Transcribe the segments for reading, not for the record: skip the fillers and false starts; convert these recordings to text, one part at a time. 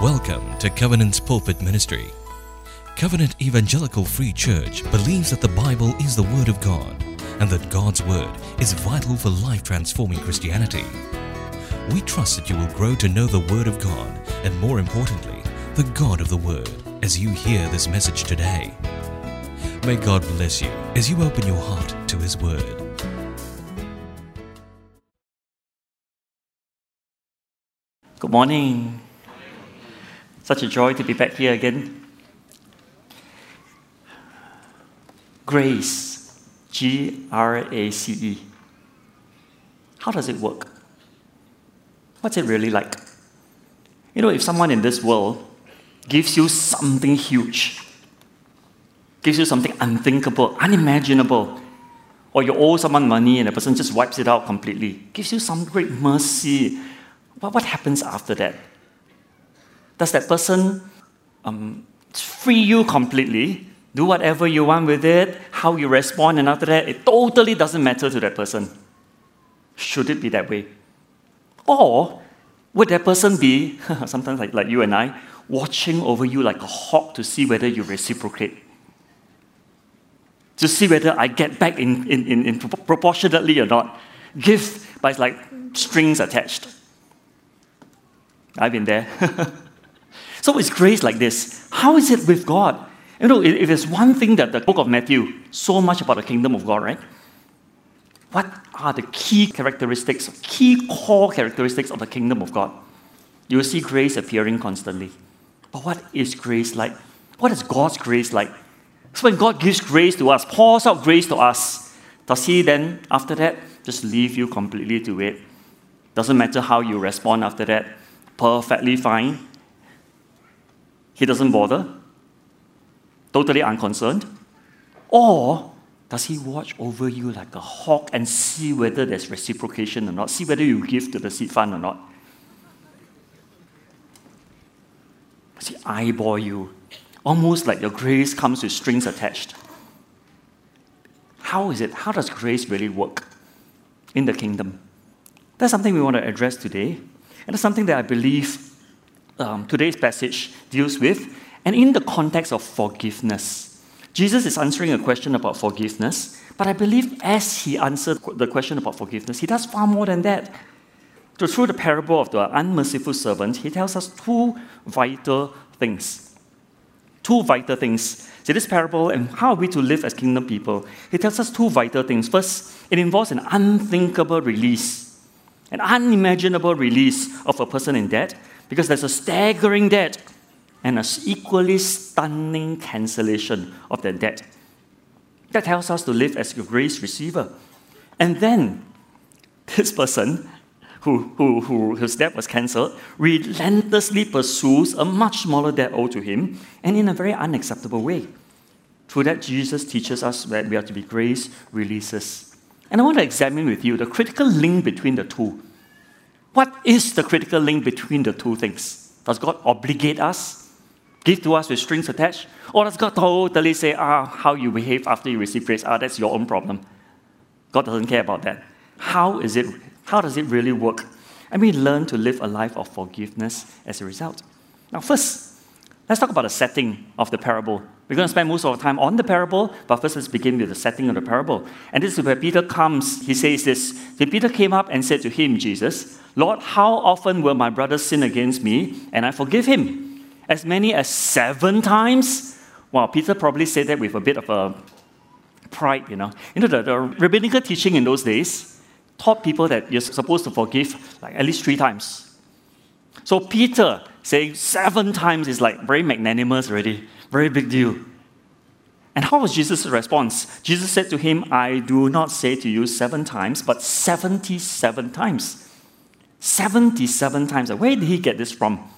Welcome to Covenant's Pulpit Ministry. Covenant Evangelical Free Church believes that the Bible is the Word of God and that God's Word is vital for life-transforming Christianity. We trust that you will grow to know the Word of God and, more importantly, the God of the Word as you hear this message today. May God bless you as you open your heart to His Word. Good morning. Such a joy to be back here again. Grace, G-R-A-C-E. How does it work? What's it really like? You know, if someone in this world gives you something huge, gives you something unthinkable, unimaginable, or you owe someone money and the person just wipes it out completely, gives you some great mercy, what happens after that? Does that person free you completely, do whatever you want with it, how you respond, and after that, it totally doesn't matter to that person? Should it be that way? Or would that person be, sometimes like you and I, watching over you like a hawk to see whether you reciprocate? To see whether I get back in proportionately or not. Give, but it's like strings attached. I've been there. So is grace like this? How is it with God? You know, if there's one thing that the book of Matthew, so much about the kingdom of God, right? What are the key characteristics, key core characteristics of the kingdom of God? You will see grace appearing constantly. But what is grace like? What is God's grace like? So when God gives grace to us, pours out grace to us, does He then, after that, just leave you completely to it? Doesn't matter how you respond after that. Perfectly fine. He doesn't bother. Totally unconcerned. Or does He watch over you like a hawk and see whether there's reciprocation or not? See whether you give to the seed fund or not? Does He eyeball you? Almost like your grace comes with strings attached. How is it? How does grace really work in the kingdom? That's something we want to address today. And that's something that I believe today's passage deals with. And in the context of forgiveness, Jesus is answering a question about forgiveness. But I believe as He answered the question about forgiveness, He does far more than that. Through the parable of the unmerciful servant, He tells us two vital things. Two vital things. See, this parable and how are we to live as kingdom people? He tells us two vital things. First, it involves an unthinkable release, an unimaginable release of a person in debt, because there's a staggering debt and an equally stunning cancellation of that debt. That tells us to live as a grace receiver. And then, this person whose debt was cancelled relentlessly pursues a much smaller debt owed to him, and in a very unacceptable way. Through that, Jesus teaches us that we are to be grace releasers. And I want to examine with you the critical link between the two. What is the critical link between the two things? Does God obligate us, give to us with strings attached? Or does God totally say, how you behave after you receive grace, that's your own problem? God doesn't care about that. How does it really work? And we learn to live a life of forgiveness as a result. Now first, let's talk about the setting of the parable. We're going to spend most of our time on the parable, but first let's begin with the setting of the parable. And this is where Peter comes. He says this. Then Peter came up and said to him, Jesus, Lord, how often will my brother sin against me and I forgive him? As many as 7 times? Well, Peter probably said that with a bit of a pride, the rabbinical teaching in those days taught people that you're supposed to forgive like at least 3 times. So Peter saying 7 times is like very magnanimous already, very big deal. And how was Jesus' response? Jesus said to him, I do not say to you 7 times, but 77 times. 77 times. Where did he get this from?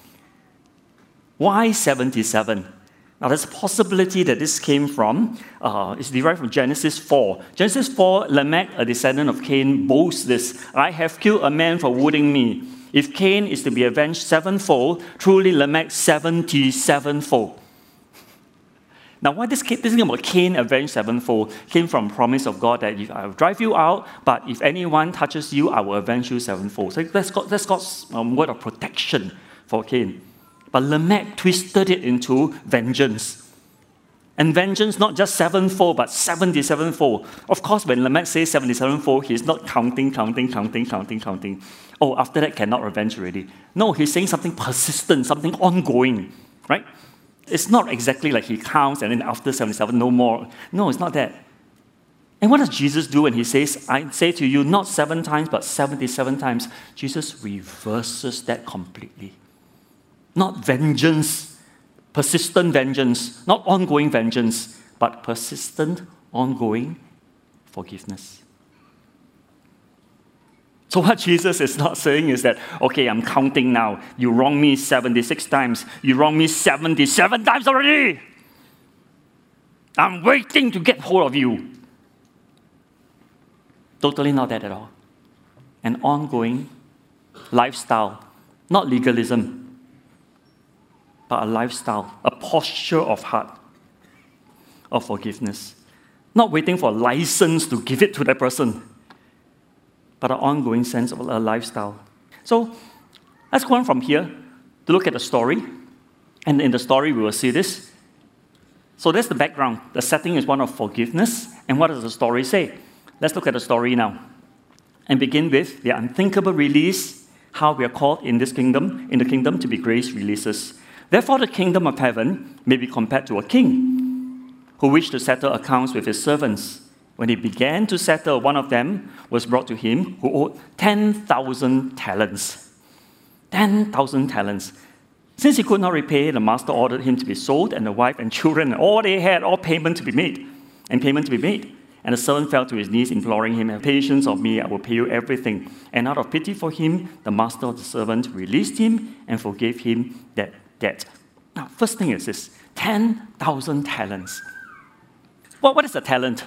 Why 77? Now, there's a possibility that this came from, it's derived from Genesis 4. Genesis 4, Lamech, a descendant of Cain, boasts this, I have killed a man for wounding me. If Cain is to be avenged 7-fold, truly Lamech 77-fold. Now, why this thing about Cain avenged 7-fold came from promise of God that I will drive you out, but if anyone touches you, I will avenge you 7-fold. So that's God's word of protection for Cain. But Lamech twisted it into vengeance. And vengeance not just sevenfold, but 77-fold. Of course, when Lamech says 77-fold, he's not counting. Oh, after that cannot revenge already. No, he's saying something persistent, something ongoing, right? It's not exactly like he counts and then after 77, no more. No, it's not that. And what does Jesus do when he says, I say to you, not 7 times, but 77 times? Jesus reverses that completely. Not vengeance, persistent vengeance, not ongoing vengeance, but persistent, ongoing forgiveness. So what Jesus is not saying is that, okay, I'm counting now. You wronged me 76 times. You wronged me 77 times already. I'm waiting to get hold of you. Totally not that at all. An ongoing lifestyle, not legalism, but a lifestyle, a posture of heart, of forgiveness. Not waiting for a license to give it to that person, but an ongoing sense of a lifestyle. So let's go on from here to look at the story. And in the story, we will see this. So that's the background. The setting is one of forgiveness. And what does the story say? Let's look at the story now and begin with the unthinkable release, how we are called in the kingdom to be grace releases. Therefore, the kingdom of heaven may be compared to a king who wished to settle accounts with his servants. When he began to settle, one of them was brought to him who owed 10,000 talents. 10,000 talents. Since he could not repay, the master ordered him to be sold, and the wife and children and all they had, all payment to be made. And the servant fell to his knees, imploring him, have patience of me, I will pay you everything. And out of pity for him, the master of the servant released him and forgave him that debt. Now, first thing is this, 10,000 talents. What is a talent?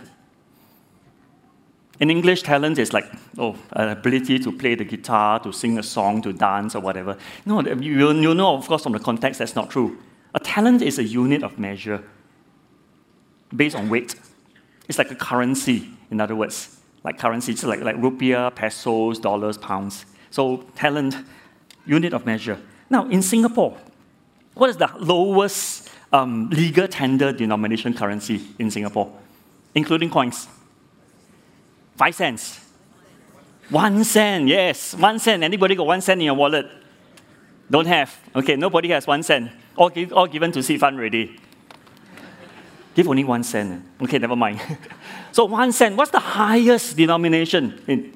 In English, talent is like, an ability to play the guitar, to sing a song, to dance, or whatever. No, you know, of course, from the context, that's not true. A talent is a unit of measure based on weight. It's like a currency, in other words. Like currency, it's like rupiah, pesos, dollars, pounds. So talent, unit of measure. Now, in Singapore, what is the lowest legal tender denomination currency in Singapore, including coins? 5 cents. 1 cent, yes, 1 cent. Anybody got 1 cent in your wallet? Don't have. Okay, nobody has 1 cent. All given to seed fund already. Give only 1 cent. Okay, never mind. So 1 cent, what's the highest denomination?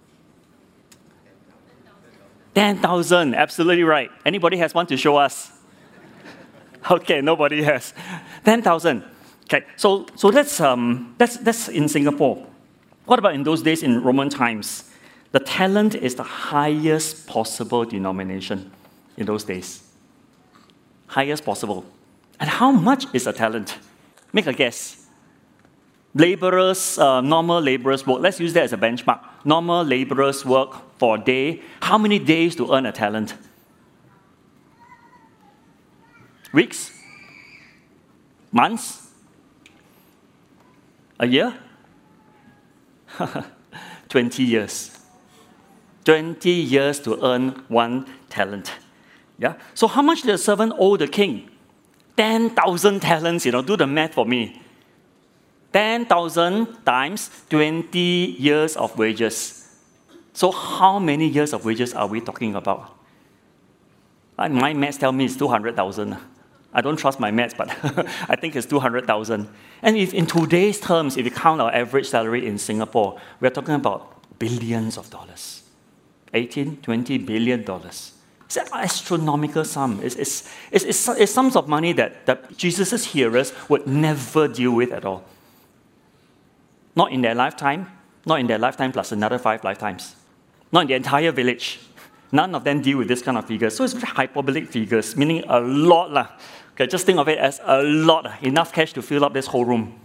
10,000, absolutely right. Anybody has one to show us? Okay, nobody has. 10,000. Okay, so that's in Singapore. What about in those days in Roman times? The talent is the highest possible denomination in those days. Highest possible. And how much is a talent? Make a guess. Laborers, normal laborers work. Let's use that as a benchmark. Normal laborers work for a day. How many days to earn a talent? Weeks? Months? A year? 20 years. 20 years to earn 1 talent. Yeah? So how much did the servant owe the king? 10,000 talents, do the math for me. 10,000 times 20 years of wages. So how many years of wages are we talking about? My maths tell me it's 200,000. I don't trust my maths, but I think it's 200,000. And if in today's terms, if you count our average salary in Singapore, we're talking about billions of dollars. 18, 20 billion dollars. It's an astronomical sum. It's sums of money that Jesus' hearers would never deal with at all. Not in their lifetime plus another 5 lifetimes. Not in the entire village. None of them deal with this kind of figures. So it's very hyperbolic figures, meaning a lot lah. Okay, just think of it as a lot, enough cash to fill up this whole room.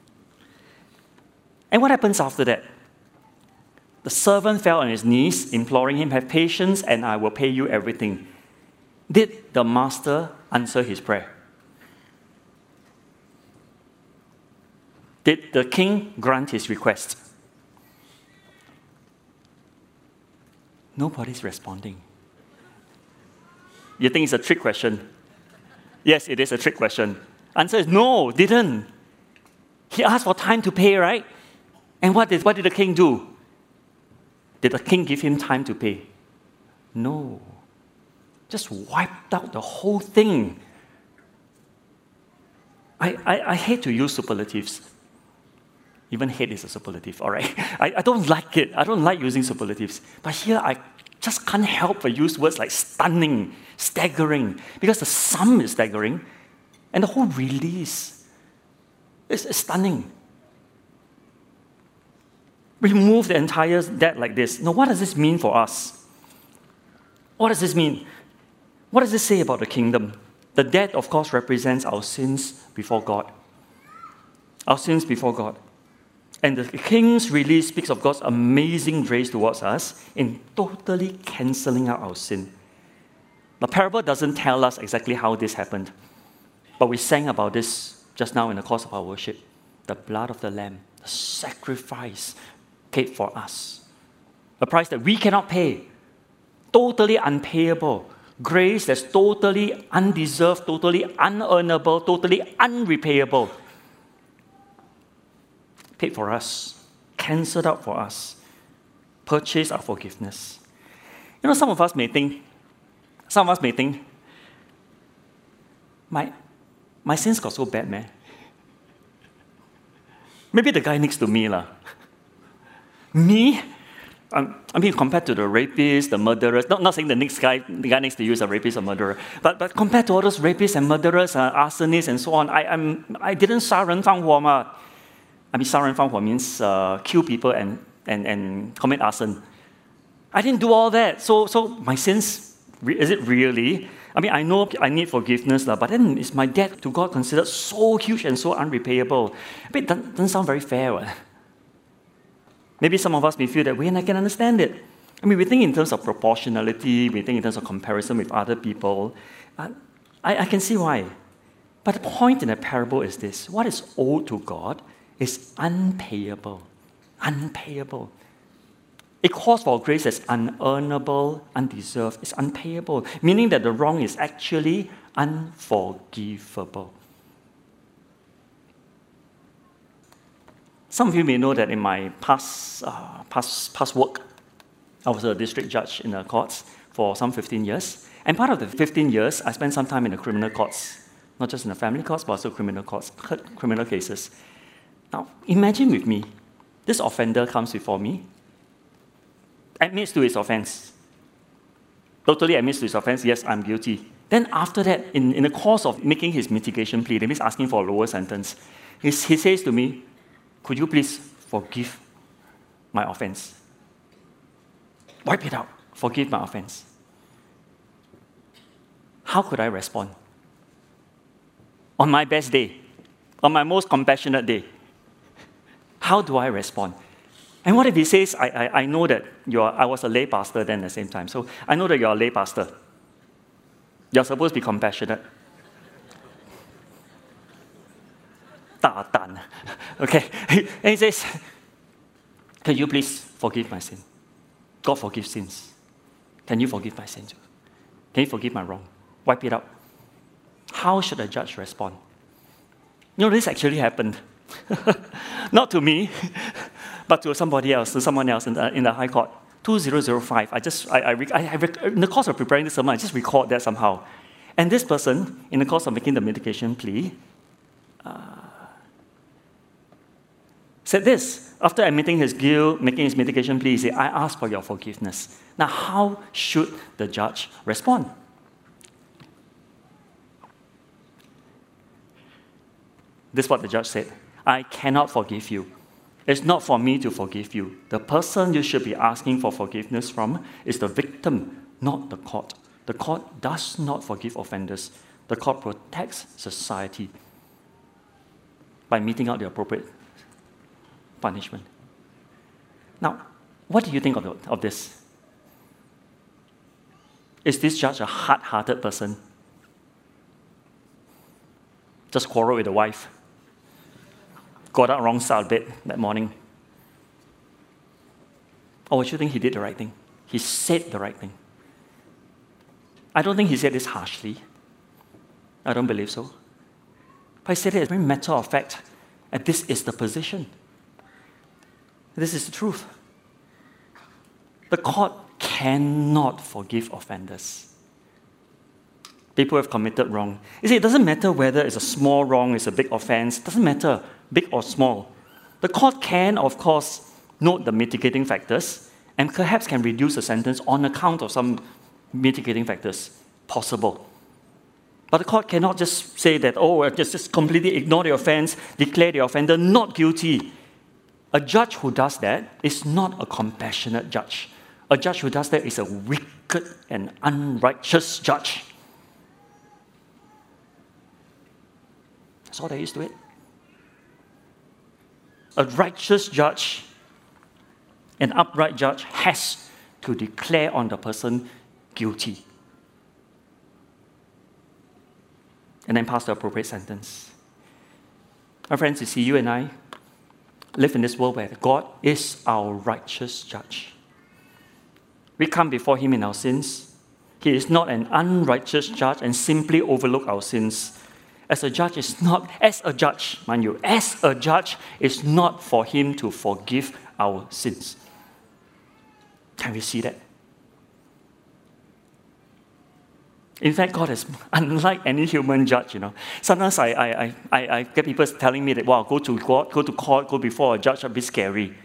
And what happens after that? The servant fell on his knees, imploring him, have patience and I will pay you everything. Did the master answer his prayer? Did the king grant his request? Nobody's responding. You think it's a trick question? Yes, it is a trick question. Answer is no, didn't. He asked for time to pay, right? And what did the king do? Did the king give him time to pay? No. Just wiped out the whole thing. I hate to use superlatives. Even hate is a superlative, all right? I don't like it. I don't like using superlatives. But here I just can't help but use words like stunning, staggering, because the sum is staggering, and the whole release is stunning. Remove the entire debt like this. Now, what does this mean for us? What does this mean? What does this say about the kingdom? The debt, of course, represents our sins before God. Our sins before God. And the king's release speaks of God's amazing grace towards us in totally cancelling out our sin. The parable doesn't tell us exactly how this happened, but we sang about this just now in the course of our worship. The blood of the Lamb, the sacrifice paid for us. A price that we cannot pay. Totally unpayable. Grace that's totally undeserved, totally unearnable, totally unrepayable. Paid for us, cancelled out for us, purchased our forgiveness. You know, some of us may think, my sins got so bad, man. Maybe the guy next to me, lah. Me? I mean, compared to the rapists, the murderers, not saying the guy next to you is a rapist or murderer, but compared to all those rapists and murderers, arsonists and so on, I didn't 杀人放火嘛. I mean, 杀人放火 means kill people and commit arson. I didn't do all that. So my sins, is it really? I mean, I know I need forgiveness, but then is my debt to God considered so huge and so unrepayable? It doesn't sound very fair. Right? Maybe some of us may feel that way, and I can understand it. I mean, we think in terms of proportionality, we think in terms of comparison with other people. I can see why. But the point in the parable is this. What is owed to God is unpayable. Unpayable. It calls for grace that's unearnable, undeserved. It's unpayable, meaning that the wrong is actually unforgivable. Some of you may know that in my past work, I was a district judge in the courts for some 15 years. And part of the 15 years, I spent some time in the criminal courts, not just in the family courts, but also criminal courts, criminal cases. Now, imagine with me, this offender comes before me, admits to his offense. Totally admits to his offense, yes, I'm guilty. Then after that, in the course of making his mitigation plea, that means asking for a lower sentence, he says to me, could you please forgive my offense? Wipe it out. Forgive my offense. How could I respond? On my best day, on my most compassionate day, how do I respond? And what if he says, I know that I was a lay pastor then at the same time, so I know that you're a lay pastor. You're supposed to be compassionate. Okay, and he says, can you please forgive my sin? God forgives sins. Can you forgive my sins? Can you forgive my wrong? Wipe it out. How should a judge respond? You know, this actually happened. Not to me, but to somebody else, to someone else in the High Court. 2005, in the course of preparing this sermon, I just recalled that somehow. And this person, in the course of making the mitigation plea, said this. After admitting his guilt, making his mitigation plea, he said, I ask for your forgiveness. Now, how should the judge respond? This is what the judge said. I cannot forgive you. It's not for me to forgive you. The person you should be asking for forgiveness from is the victim, not the court. The court does not forgive offenders. The court protects society by meting out the appropriate punishment. Now, what do you think of this? Is this judge a hard-hearted person? Just quarreled with the wife? Got out wrong side of bed that morning? Or would you think he did the right thing? He said the right thing. I don't think he said this harshly. I don't believe so. But I said it as a very matter of fact, and this is the position. This is the truth. The court cannot forgive offenders. People have committed wrong. You see, it doesn't matter whether it's a small wrong, it's a big offense. It doesn't matter, big or small. The court can, of course, note the mitigating factors and perhaps can reduce the sentence on account of some mitigating factors. Possible. But the court cannot just say that, just completely ignore the offense, declare the offender not guilty. A judge who does that is not a compassionate judge. A judge who does that is a wicked and unrighteous judge. That's all there is to it. A righteous judge, an upright judge, has to declare on the person guilty. And then pass the appropriate sentence. My friends, you see, you and I live in this world where God is our righteous judge. We come before Him in our sins. He is not an unrighteous judge and simply overlook our sins. As a judge, it's not for Him to forgive our sins. Can we see that? In fact, God is unlike any human judge, Sometimes I get people telling me that, go to court, go before a judge, a bit scary.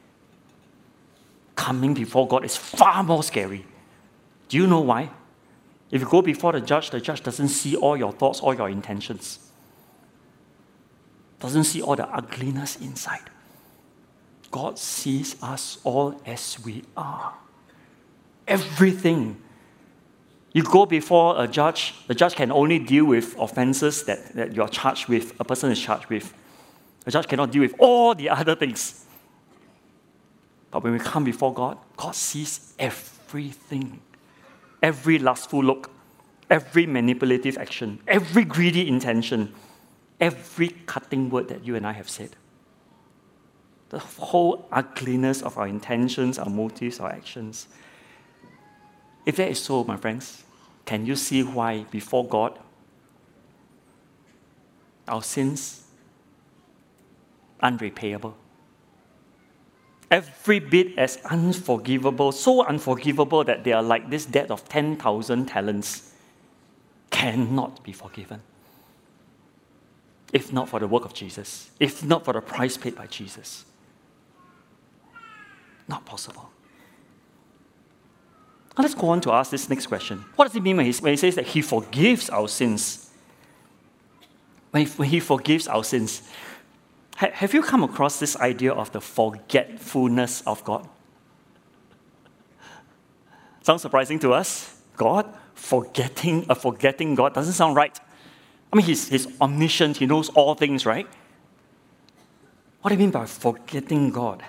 Coming before God is far more scary. Do you know why? If you go before the judge doesn't see all your thoughts, all your intentions. Doesn't see all the ugliness inside. God sees us all as we are. Everything. You go before a judge, the judge can only deal with offenses that you are charged with, a person is charged with. The judge cannot deal with all the other things. But when we come before God, God sees everything. Every lustful look, every manipulative action, every greedy intention, every cutting word that you and I have said. The whole ugliness of our intentions, our motives, our actions. If that is so, my friends, can you see why before God, our sins unrepayable? Every bit as unforgivable, so unforgivable that they are like this debt of 10,000 talents, cannot be forgiven. If not for the work of Jesus, if not for the price paid by Jesus. Not possible. Now let's go on to ask this next question. What does it mean when he says that He forgives our sins? When he forgives our sins. Have you come across this idea of the forgetfulness of God? Sounds surprising to us. God forgetting God doesn't sound right. I mean, he's omniscient. He knows all things, right? What do you mean by forgetting God?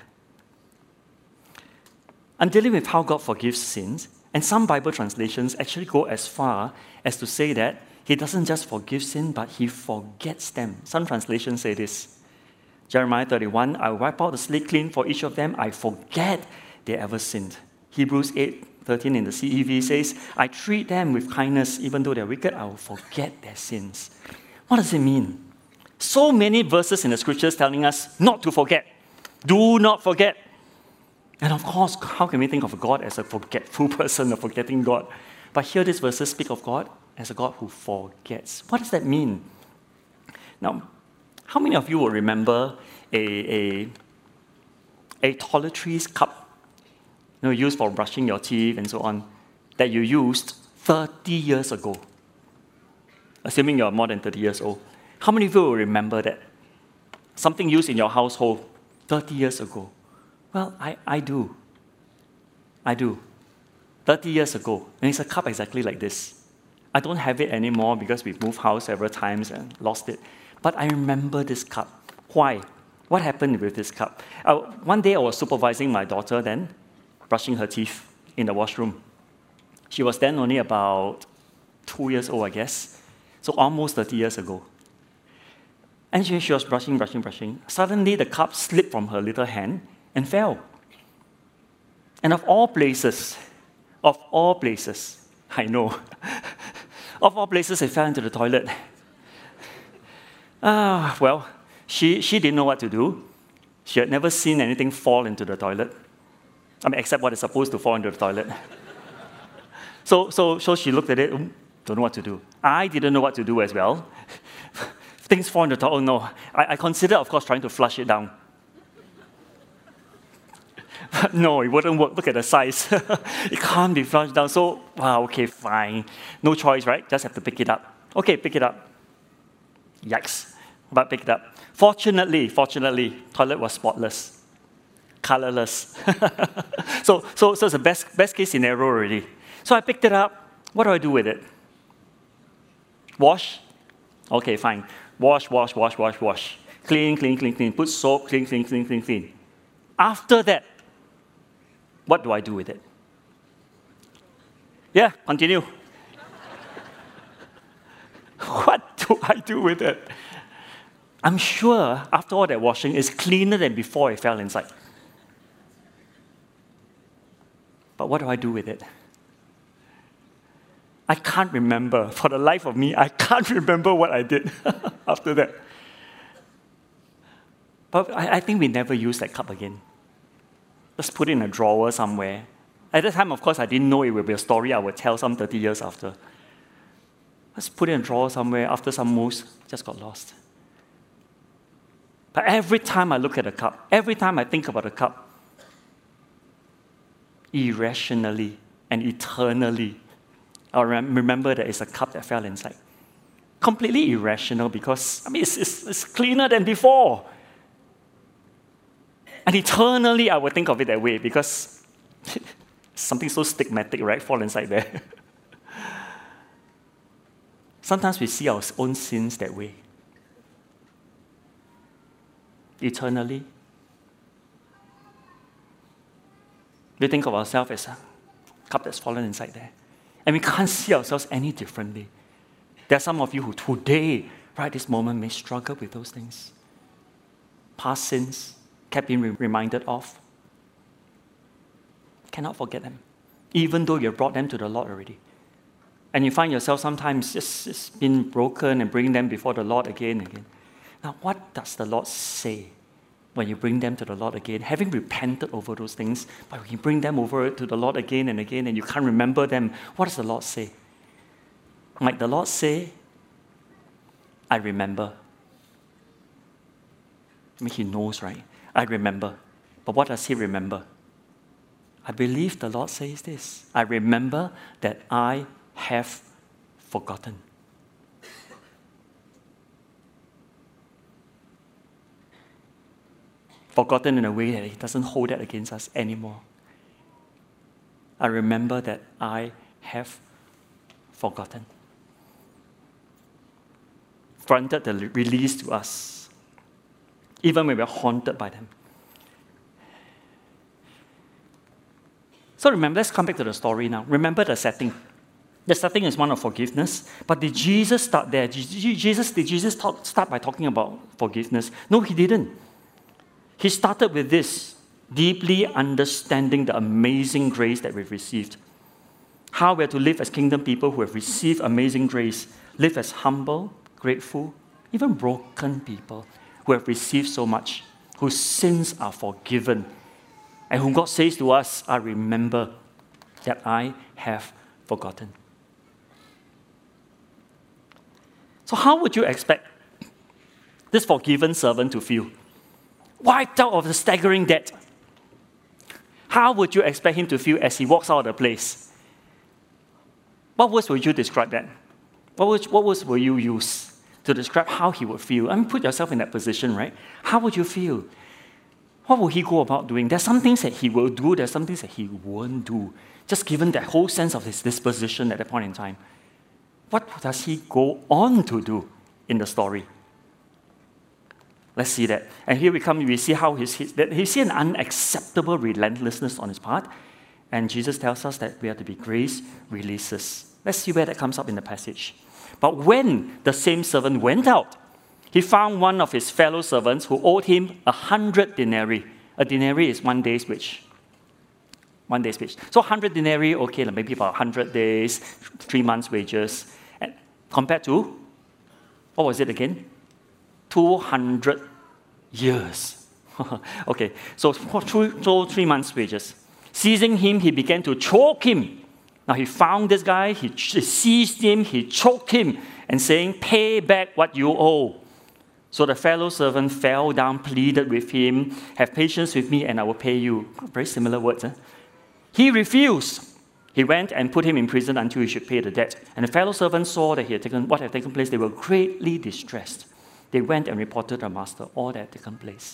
I'm dealing with how God forgives sins, and some Bible translations actually go as far as to say that He doesn't just forgive sin, but He forgets them. Some translations say this. Jeremiah 31, I wipe out the slate clean for each of them. I forget they ever sinned. Hebrews 8:13 in the CEV says, I treat them with kindness, even though they're wicked, I will forget their sins. What does it mean? So many verses in the scriptures telling us not to forget. Do not forget. And of course, how can we think of God as a forgetful person, a forgetting God? But here these verses speak of God as a God who forgets. What does that mean? Now, how many of you will remember a toiletries cup, used for brushing your teeth and so on, that you used 30 years ago? Assuming you're more than 30 years old. How many of you will remember that? Something used in your household 30 years ago. Well, I do. 30 years ago. And it's a cup exactly like this. I don't have it anymore because we've moved house several times and lost it. But I remember this cup. Why? What happened with this cup? One day I was supervising my daughter then, brushing her teeth in the washroom. She was then only about 2 years old, I guess. So almost 30 years ago. And she was brushing. Suddenly the cup slipped from her little hand and fell. And of all places, I know, Of all places, it fell into the toilet. Well, she didn't know what to do. She had never seen anything fall into the toilet. I mean, except what is supposed to fall into the toilet. So she looked at it, don't know what to do. I didn't know what to do as well. Things fall into the toilet, oh no. I considered, of course, trying to flush it down. But no, it wouldn't work. Look at the size. It can't be flushed down. So, wow, okay, fine. No choice, right? Just have to pick it up. Okay, pick it up. Yikes. But pick it up. Fortunately, toilet was spotless, colorless. so it's the best case scenario already. So I picked it up. What do I do with it? Wash? Okay, fine. Wash. Clean. Put soap, clean. After that, what do I do with it? Yeah, continue. What do I do with it? I'm sure after all that washing, it's cleaner than before it fell inside. But what do I do with it? I can't remember. For the life of me, I can't remember what I did after that. But I think we never use that cup again. Just put it in a drawer somewhere. At that time, of course, I didn't know it would be a story I would tell some 30 years after. Let's put it in a drawer somewhere. After some moves, just got lost. But every time I look at the cup, every time I think about the cup, irrationally and eternally, I remember that it's a cup that fell inside. Completely irrational because, it's cleaner than before. And eternally, I would think of it that way because something so stigmatic, right? Fall inside there. Sometimes we see our own sins that way. Eternally. We think of ourselves as a cup that's fallen inside there. And we can't see ourselves any differently. There are some of you who today, right this moment, may struggle with those things. Past sins, kept being reminded of. Cannot forget them, even though you brought them to the Lord already. And you find yourself sometimes just being broken and bringing them before the Lord again and again. Now, what does the Lord say when you bring them to the Lord again? Having repented over those things, but when you bring them over to the Lord again and again and you can't remember them, what does the Lord say? Might the Lord say, I remember. He knows, right? I remember. But what does he remember? I believe the Lord says this. I remember that I have forgotten. Forgotten in a way that he doesn't hold that against us anymore. I remember that I have forgotten. Granted the release to us, even when we're haunted by them. So remember, let's come back to the story now. Remember the setting. The setting is one of forgiveness. But did Jesus start there? Did Jesus start by talking about forgiveness? No, he didn't. He started with this, deeply understanding the amazing grace that we've received. How we're to live as kingdom people who have received amazing grace. Live as humble, grateful, even broken people who have received so much, whose sins are forgiven, and whom God says to us, I remember that I have forgotten. So how would you expect this forgiven servant to feel? Wiped out of the staggering debt. How would you expect him to feel as he walks out of the place? What words would you describe that? What words will you use to describe how he would feel? Put yourself in that position, right? How would you feel? What will he go about doing? There's some things that he will do, there's some things that he won't do. Just given that whole sense of his disposition at that point in time. What does he go on to do in the story? Let's see that. And here we see how he sees an unacceptable relentlessness on his part. And Jesus tells us that we are to be grace releases. Let's see where that comes up in the passage. But when the same servant went out, he found one of his fellow servants who owed him 100 denarii. A denarii is 1 day's wage. 1 day's wage. So 100 denarii, okay, maybe about 100 days, 3 months' wages. compared to, what was it again? 200 years. Okay, so 3 months' wages. Seizing him, he began to choke him. Now he found this guy, he seized him, he choked him, and saying, "Pay back what you owe." So the fellow servant fell down, pleaded with him, "Have patience with me and I will pay you." Very similar words. He refused. He went and put him in prison until he should pay the debt. And the fellow servants saw that what had taken place. They were greatly distressed. They went and reported to the master all that had taken place.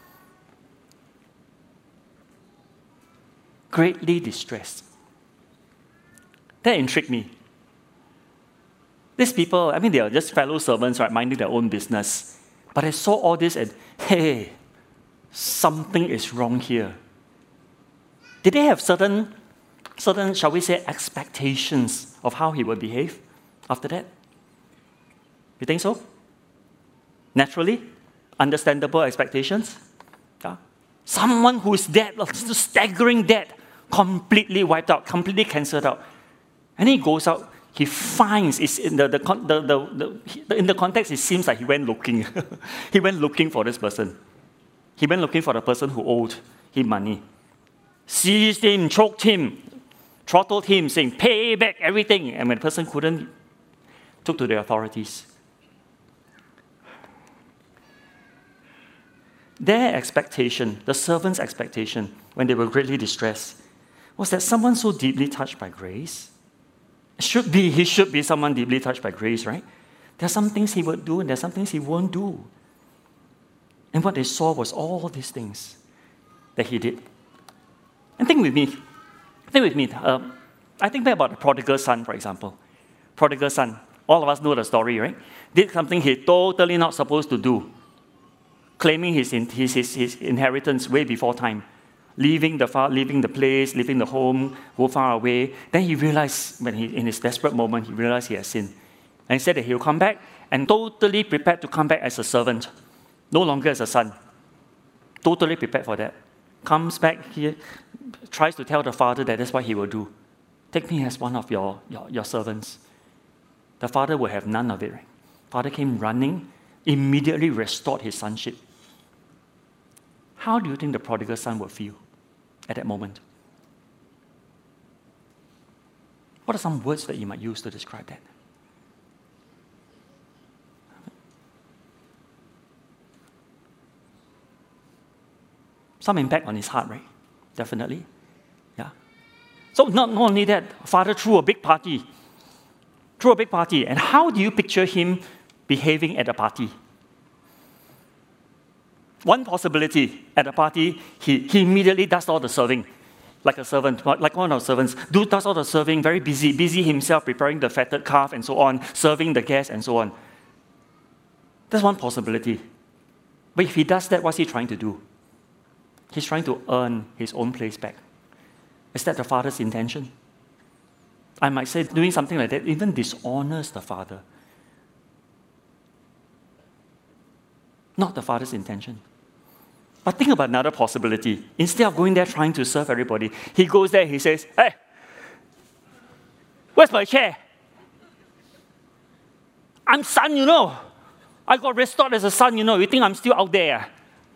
Greatly distressed. That intrigued me. These people, I mean, they are just fellow servants, right, minding their own business. But I saw all this and, hey, something is wrong here. Did they have certain, shall we say, expectations of how he would behave after that? You think so? Naturally? Understandable expectations? Yeah. Someone who is dead, staggering dead, completely wiped out, completely cancelled out. And he goes out, he finds, in the context, it seems like he went looking. He went looking for this person. He went looking for the person who owed him money. Seized him, choked him, throttled him, saying, "Pay back everything." And when the person couldn't, took to the authorities. Their expectation, the servant's expectation, when they were greatly distressed, was that someone so deeply touched by grace, he should be someone deeply touched by grace, right? There are some things he would do and there are some things he won't do. And what they saw was all these things that he did. And think with me. I think back about the prodigal son, for example. Prodigal son, all of us know the story, right? Did something he totally not supposed to do, claiming his inheritance way before time, leaving the place, leaving the home, go far away. Then he realized, in his desperate moment, he realized he had sinned. And he said that he'll come back and totally prepared to come back as a servant, no longer as a son. Totally prepared for that. Comes back here, tries to tell the father that that's what he will do. Take me as one of your servants. The father will have none of it. Right? Father came running, immediately restored his sonship. How do you think the prodigal son would feel at that moment? What are some words that you might use to describe that? Some impact on his heart, right? Definitely. Yeah. So not only that, father threw a big party. And how do you picture him behaving at a party? One possibility, at a party, he immediately does all the serving, like a servant, like one of the servants, does all the serving, very busy himself, preparing the fatted calf and so on, serving the guests and so on. That's one possibility. But if he does that, what's he trying to do? He's trying to earn his own place back. Is that the father's intention? I might say doing something like that even dishonors the father. Not the father's intention. But think about another possibility. Instead of going there trying to serve everybody, he goes there, he says, "Hey, where's my chair? I'm son, you know. I got restored as a son, you know. You think I'm still out there?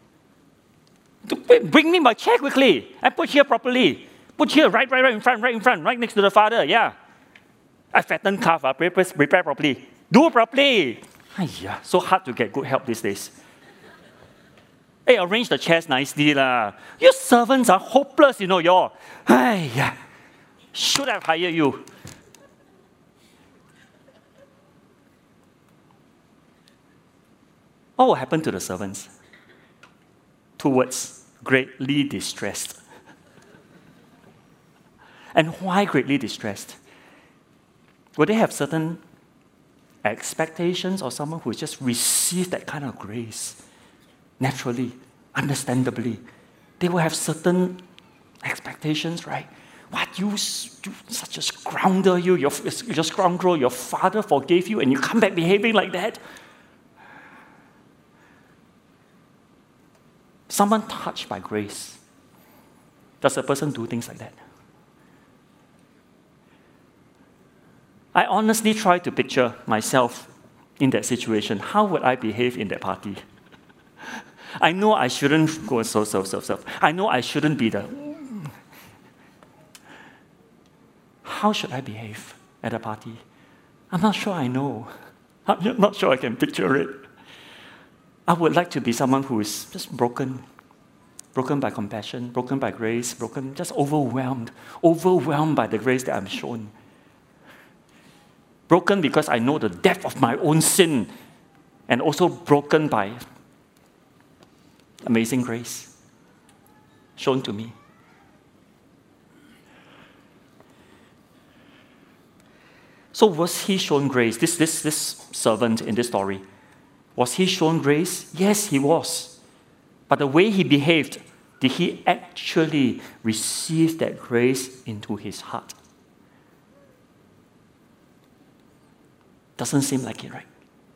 Bring me my chair quickly and put here properly. Put here right in front, right next to the father, yeah. I fattened calf, prepare properly. Do it properly." So hard to get good help these days. Hey, arrange the chairs nicely lah. Your servants are hopeless, you know, y'all. Should have hired you. What will happen to the servants? 2 words, greatly distressed. And why greatly distressed? Will they have certain expectations of someone who just received that kind of grace? Naturally, understandably, they will have certain expectations, right? What, you such a scoundrel, you're a scoundrel, your father forgave you and you come back behaving like that? Someone touched by grace. Does a person do things like that? I honestly try to picture myself in that situation. How would I behave in that party? I know I shouldn't go so. I know I shouldn't be the... How should I behave at a party? I'm not sure I know. I'm not sure I can picture it. I would like to be someone who is just broken by compassion, broken by grace, just overwhelmed by the grace that I'm shown. Broken because I know the depth of my own sin, and also broken by amazing grace shown to me. So was he shown grace? This servant in this story, was he shown grace? Yes, he was. But the way he behaved, did he actually receive that grace into his heart? Doesn't seem like it, right?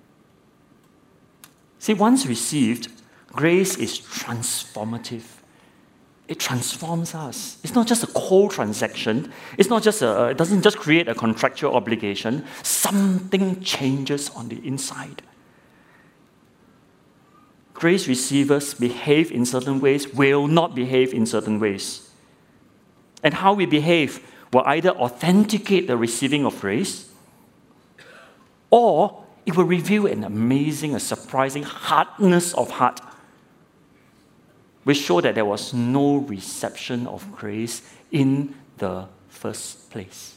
See, once received, grace is transformative. It transforms us. It's not just a cold transaction. It's not just it doesn't just create a contractual obligation. Something changes on the inside. Grace receivers behave in certain ways, will not behave in certain ways. And how we behave will either authenticate the receiving of grace, or it will reveal an amazing, a surprising hardness of heart, which show that there was no reception of grace in the first place.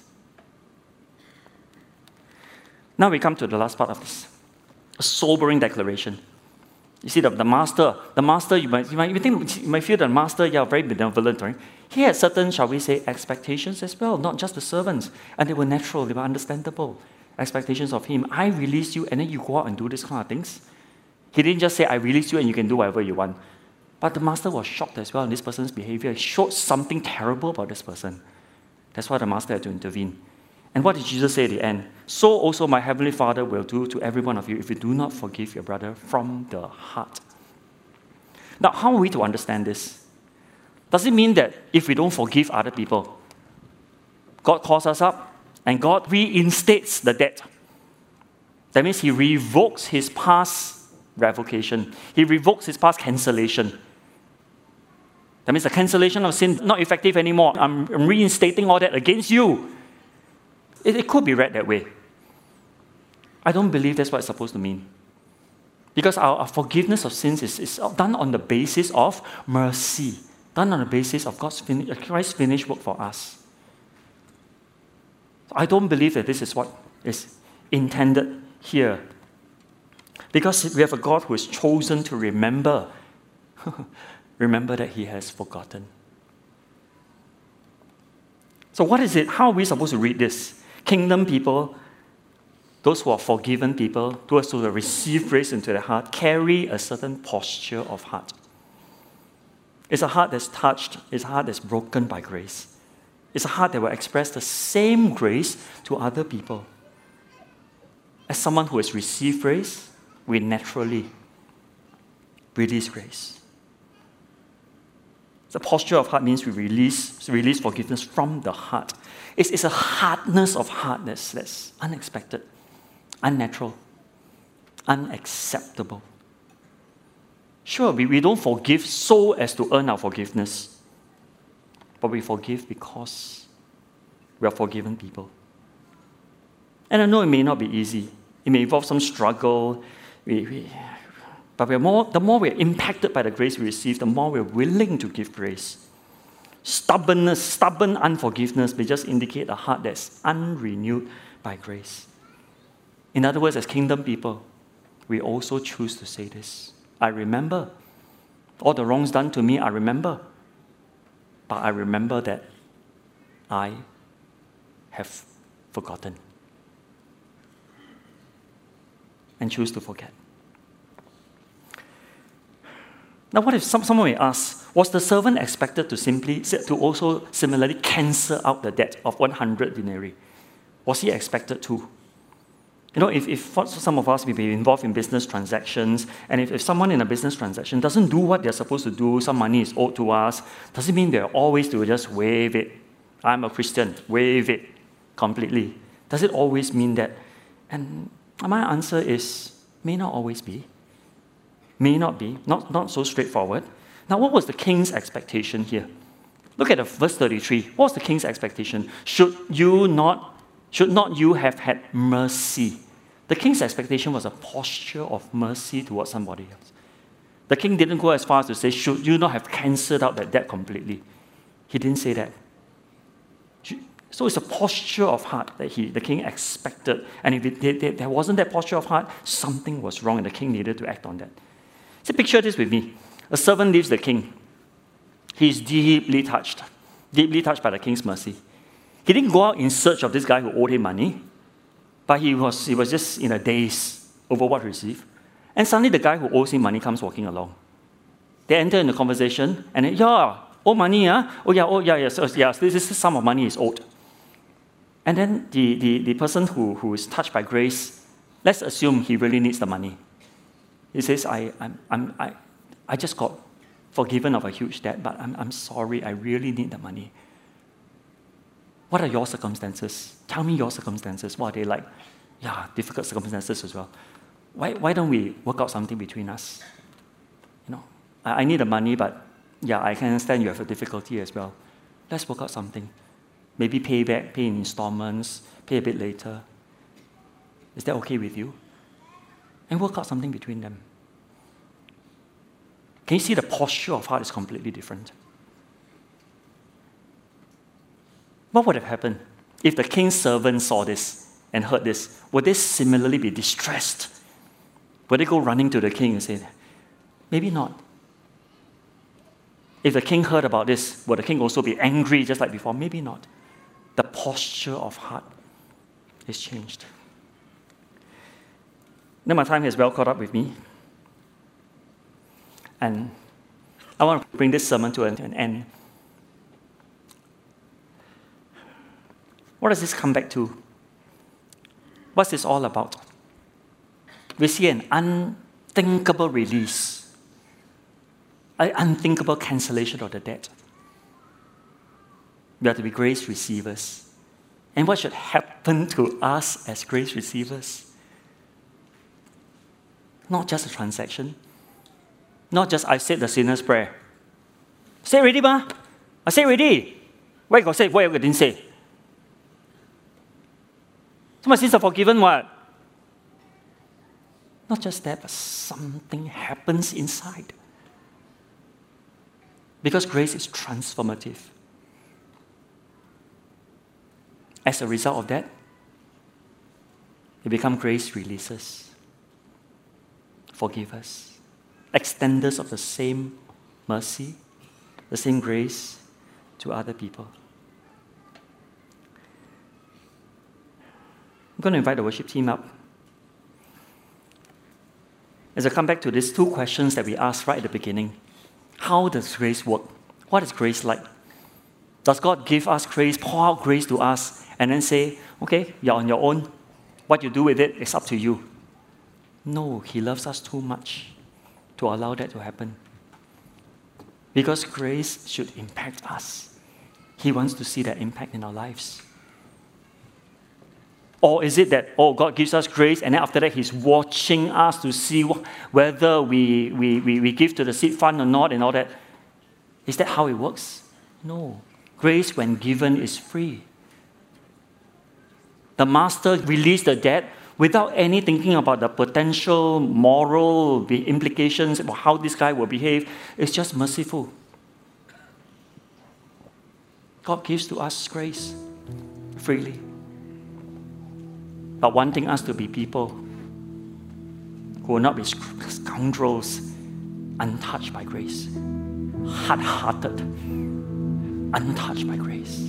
Now we come to the last part of this, a sobering declaration. You see, the master, you might feel the master, very benevolent, right? He had certain, shall we say, expectations as well, not just the servants. And they were natural, they were understandable. Expectations of him. I release you, and then you go out and do this kind of things. He didn't just say, I release you and you can do whatever you want. But the master was shocked as well in this person's behavior. He showed something terrible about this person. That's why the master had to intervene. And what did Jesus say at the end? So also my heavenly Father will do to every one of you if you do not forgive your brother from the heart. Now, how are we to understand this? Does it mean that if we don't forgive other people, God calls us up and God reinstates the debt? That means he revokes his past revocation. He revokes his past cancellation. That means the cancellation of sin not effective anymore. I'm reinstating all that against you. It could be read that way. I don't believe that's what it's supposed to mean. Because our forgiveness of sins is done on the basis of mercy, done on the basis of Christ's finished work for us. So I don't believe that this is what is intended here. Because we have a God who is chosen to remember. Remember that he has forgotten. So what is it? How are we supposed to read this? Kingdom people, those who are forgiven people, those who have received grace into their heart, carry a certain posture of heart. It's a heart that's touched. It's a heart that's broken by grace. It's a heart that will express the same grace to other people. As someone who has received grace, we naturally release grace. The posture of heart means we release forgiveness from the heart. It's a hardness of heart that's unexpected, unnatural, unacceptable. Sure, we don't forgive so as to earn our forgiveness, but we forgive because we are forgiven people. And I know it may not be easy. It may involve some struggle. But the more we're impacted by the grace we receive, the more we're willing to give grace. Stubborn unforgiveness may just indicate a heart that's unrenewed by grace. In other words, as kingdom people, we also choose to say this. I remember. All the wrongs done to me, I remember. But I remember that I have forgotten. And choose to forget. Now, what if someone may ask, was the servant expected to also similarly cancel out the debt of 100 denarii? Was he expected to? You know, if for some of us, we be involved in business transactions, and if someone in a business transaction doesn't do what they're supposed to do, some money is owed to us, does it mean they're always to just waive it? I'm a Christian, waive it completely. Does it always mean that? And my answer is, may not always be. May not be. Not so straightforward. Now, what was the king's expectation here? Look at verse 33. What was the king's expectation? Should not you have had mercy? The king's expectation was a posture of mercy towards somebody else. The king didn't go as far as to say, should you not have cancelled out that debt completely? He didn't say that. So it's a posture of heart that the king expected. And if there wasn't that posture of heart, something was wrong and the king needed to act on that. So picture this with me. A servant leaves the king. He's deeply touched by the king's mercy. He didn't go out in search of this guy who owed him money, but he was just in a daze over what he received. And suddenly the guy who owes him money comes walking along. They enter in the conversation, and then, owe money, huh? This is the sum of money is owed. And then the person who is touched by grace, let's assume he really needs the money. He says, I just got forgiven of a huge debt, but I'm sorry, I really need the money. What are your circumstances? Tell me your circumstances. What are they like? Yeah, difficult circumstances as well. Why don't we work out something between us? I need the money, but I can understand you have a difficulty as well. Let's work out something. Maybe pay back, pay in installments, pay a bit later. Is that okay with you? And work out something between them. Can you see the posture of heart is completely different? What would have happened if the king's servant saw this and heard this? Would they similarly be distressed? Would they go running to the king and say, maybe not. If the king heard about this, would the king also be angry just like before? Maybe not. The posture of heart is changed. Now my time has well caught up with me. And I want to bring this sermon to an end. What does this come back to? What's this all about? We see an unthinkable release, an unthinkable cancellation of the debt. We are to be grace receivers. And what should happen to us as grace receivers? Not just a transaction. Not just, I said the sinner's prayer. Say it already, ma? I say it already. Why you got say? Why you didn't say? So my sins are forgiven, what? Not just that, but something happens inside. Because grace is transformative. As a result of that, we become grace releasers, forgivers, extenders of the same mercy, the same grace to other people. I'm going to invite the worship team up. As I come back to these two questions that we asked right at the beginning, how does grace work? What is grace like? Does God give us grace, pour out grace to us, and then say, okay, you're on your own. What you do with it is up to you. No, He loves us too much to allow that to happen. Because grace should impact us. He wants to see that impact in our lives. Or is it that, God gives us grace, and then after that, He's watching us to see whether we give to the seed fund or not and all that? Is that how it works? No. Grace, when given, is free. The master released the debt without any thinking about the potential moral implications about how this guy will behave. It's just merciful. God gives to us grace freely, but wanting us to be people who will not be scoundrels, untouched by grace, hard-hearted, untouched by grace.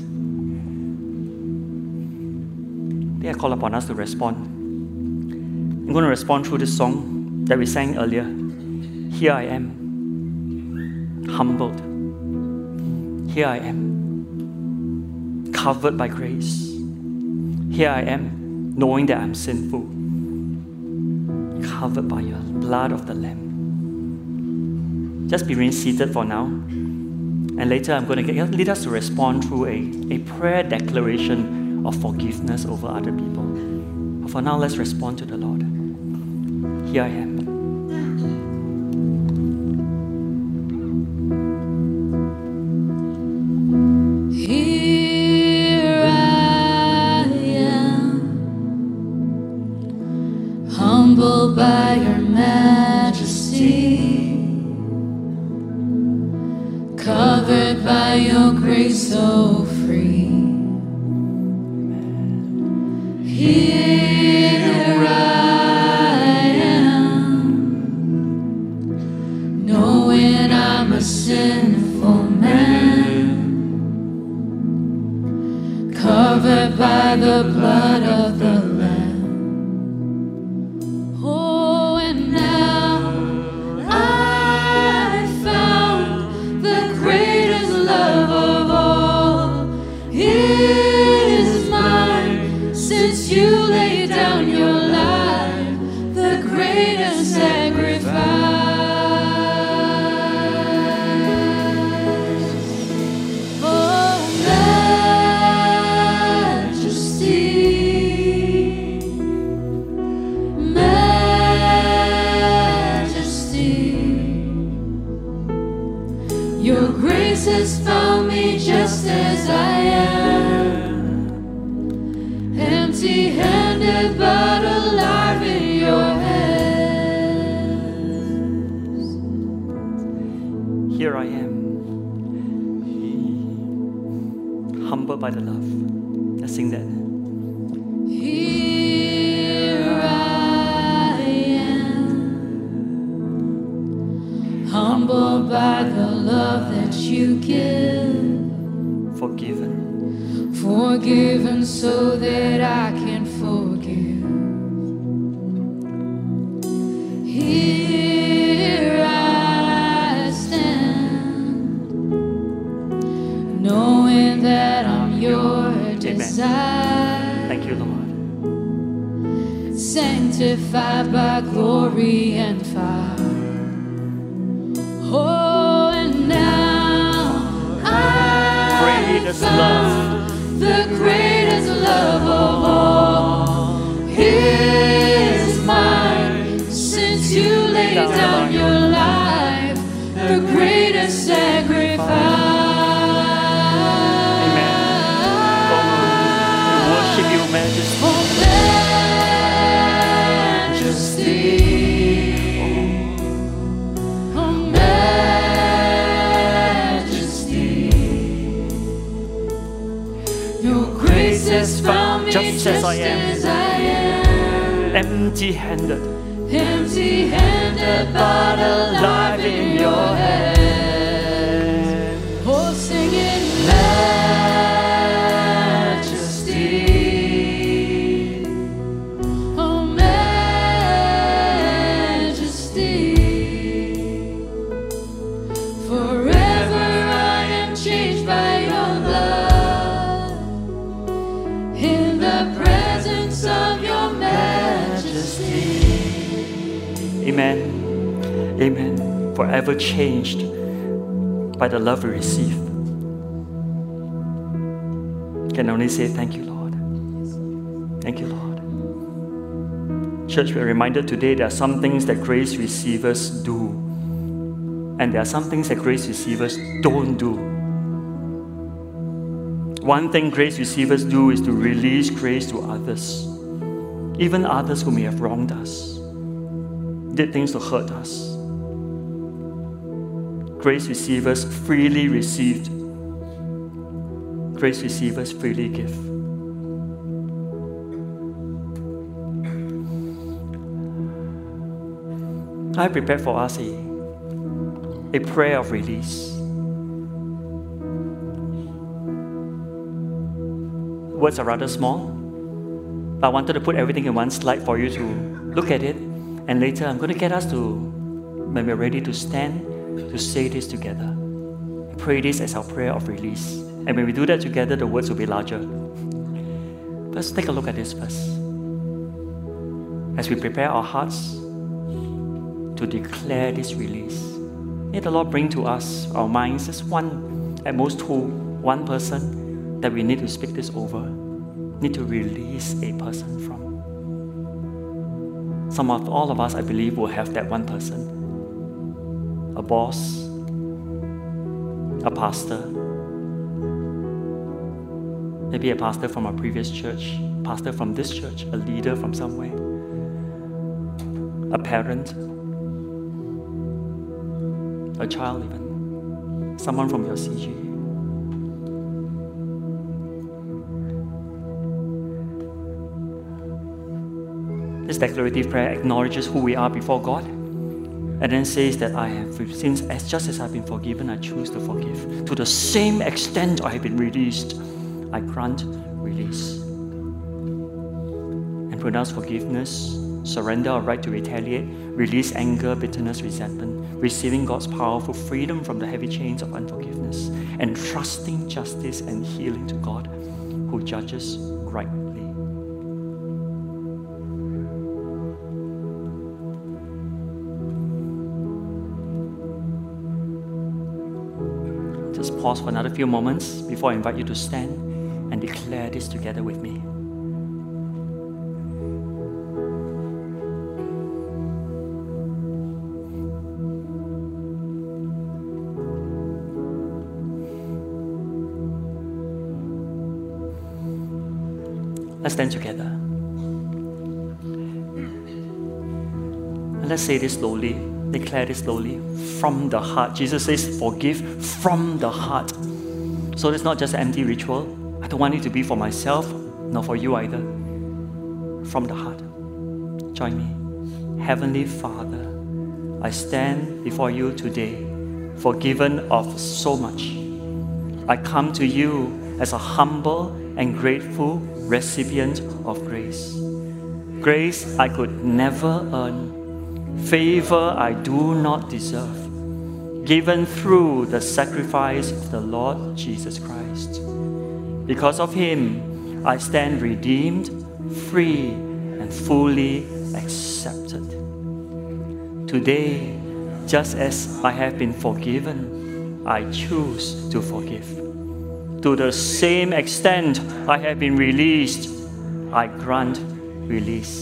They call upon us to respond. I'm going to respond through this song that we sang earlier. Here I am, humbled. Here I am, covered by grace. Here I am, knowing that I'm sinful, covered by your blood of the Lamb. Just be seated for now. And later I'm going to lead us to respond through a prayer declaration of forgiveness over other people. But for now, let's respond to the Lord. Here I am. Here I am, humbled by your majesty, covered by your grace so free. Here I am, knowing I'm a sinful man, covered by the blood of the Lamb. Oh, and now I found the greatest love of all is mine. Since you laid down your life, the greatest sacrifice. Oh, your grace has found me just as I am, empty-handed but alive in your hands. Here I am, humbled by the love. Let's sing that. Here I am, humbled by the love that you give, forgiven so that I can forgive. Here I stand, knowing that I'm your desire. Thank you, Lord. Sanctified by glory and fire. Oh, and now Greatest love, the greatest love of all is mine. Since you laid down your life, the greatest sacrifice. Worship you, Majesty. Oh, Majesty. Oh, Majesty. Your grace has found me Just as I am. Empty-handed, empty-handed but alive in your hand. Oh, singing Majesty. Oh, Majesty. Forever I am changed by your love, in the presence of your majesty. Amen. Amen. Forever changed by the love we receive. Can only say thank you, Lord. Thank you, Lord. Church, we're reminded today there are some things that grace receivers do, and there are some things that grace receivers don't do. One thing grace receivers do is to release grace to others, even others who may have wronged us, did things to hurt us. Grace receivers freely received. Grace receivers freely give. I prepared for us a prayer of release. Words are rather small, but I wanted to put everything in one slide for you to look at it, and later I'm going to get us to, when we're ready to stand, to say this together. Pray this as our prayer of release. And when we do that together, the words will be larger. Let's take a look at this first. As we prepare our hearts to declare this release, may the Lord bring to us, our minds, just one, at most two, one person that we need to speak this over. need to release a person from. All of us, I believe, will have that one person. A boss, a pastor, maybe a pastor from our previous church, pastor from this church, a leader from somewhere, a parent, a child even, someone from your CG. This declarative prayer acknowledges who we are before God, and then says that I have sins, just as I've been forgiven, I choose to forgive. To the same extent I have been released, I grant release. And pronounce forgiveness, surrender our right to retaliate, release anger, bitterness, resentment, receiving God's powerful freedom from the heavy chains of unforgiveness, and trusting justice and healing to God, who judges rightly. Just pause for another few moments before I invite you to stand and declare this together with me. Let's stand together. And let's say this slowly. Declare this slowly. From the heart. Jesus says, forgive from the heart. So it's not just an empty ritual. I don't want it to be for myself, nor for you either. From the heart. Join me. Heavenly Father, I stand before you today, forgiven of so much. I come to you as a humble and grateful recipient of grace. Grace I could never earn. Favor I do not deserve, given through the sacrifice of the Lord Jesus Christ. Because of Him, I stand redeemed, free, and fully accepted. Today, just as I have been forgiven, I choose to forgive. To the same extent I have been released, I grant release.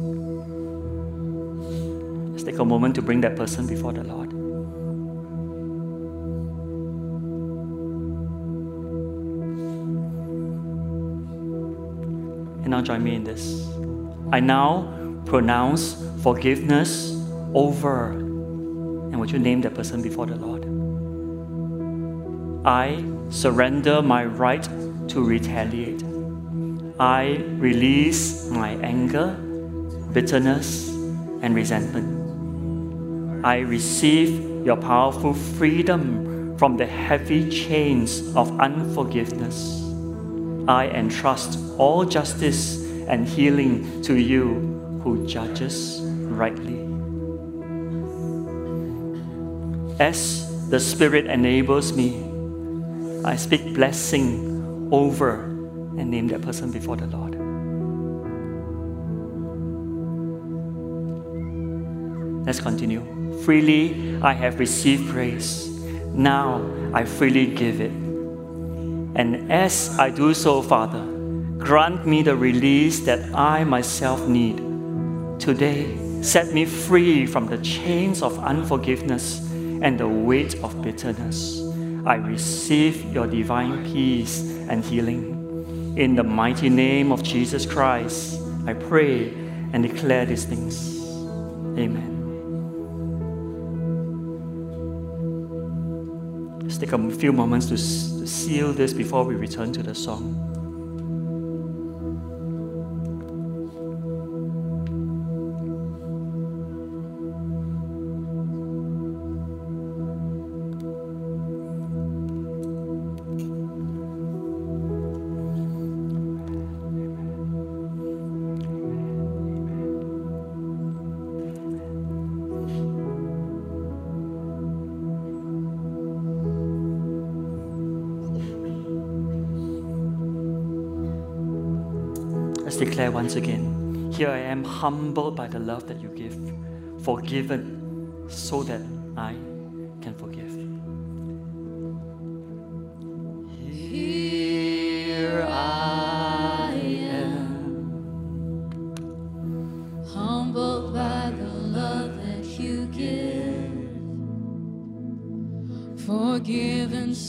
Take a moment to bring that person before the Lord. And now join me in this. I now pronounce forgiveness over. And would you name that person before the Lord? I surrender my right to retaliate. I release my anger, bitterness, and resentment. I receive your powerful freedom from the heavy chains of unforgiveness. I entrust all justice and healing to you who judges rightly. As the Spirit enables me, I speak blessing over and name that person before the Lord. Let's continue. Freely I have received grace. Now I freely give it. And as I do so, Father, grant me the release that I myself need. Today, set me free from the chains of unforgiveness and the weight of bitterness. I receive your divine peace and healing. In the mighty name of Jesus Christ, I pray and declare these things. Amen. Let's take a few moments to seal this before we return to the song. Declare once again, here I am, humbled by the love that you give, forgiven so that I can forgive. Here I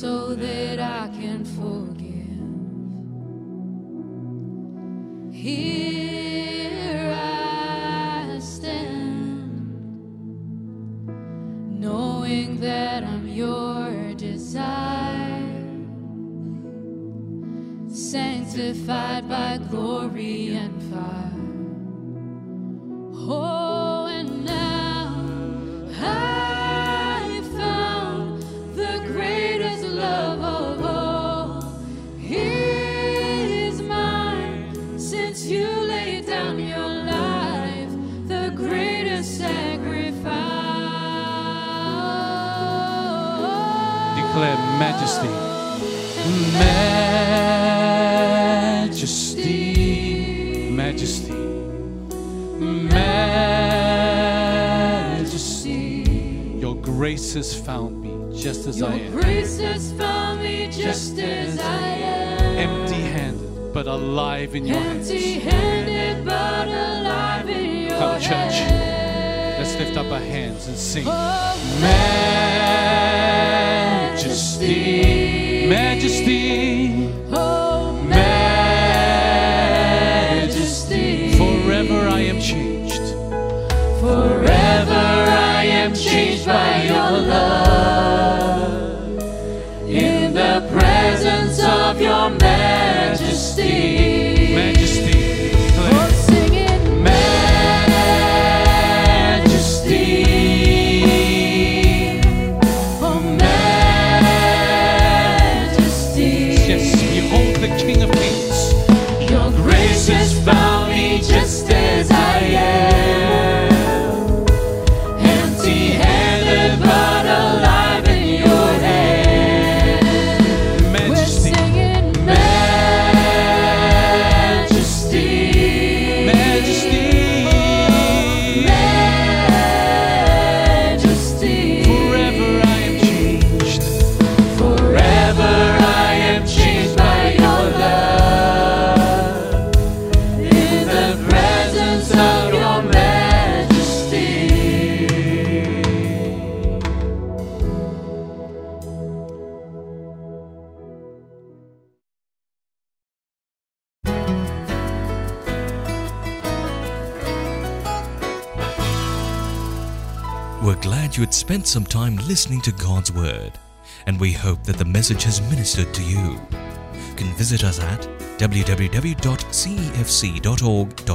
so that I can forgive. Here I stand, knowing that I'm your desire, sanctified by glory and fire. Oh, and now I found the greatest love of all. He is mine since you laid down your life, the greatest sacrifice. Declare majesty. Majesty, majesty, majesty. Your grace has found me just as I am. Your grace has found me just as I am. Empty-handed, but alive in your hands. Empty-handed, but alive in your Come, church. hands. Let's lift up our hands and sing. Oh, Majesty, majesty, oh, majesty. Forever I am changed. forever I am changed by your love. In the presence of your majesty. Majesty, Oh, declare. sing it. Majesty. Oh, majesty. Yes, behold the King of Kings. Your grace has found me just as I am, empty-handed but alive in your hand. We're Majesty, singing majesty, majesty. majesty. Forever I am changed. Forever I am changed by your love. In the presence of your majesty. We're glad you had spent some time listening to God's Word, and we hope that the message has ministered to you. You can visit us at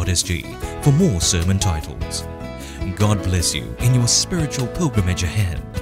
www.cefc.org.sg for more sermon titles. God bless you in your spiritual pilgrimage ahead.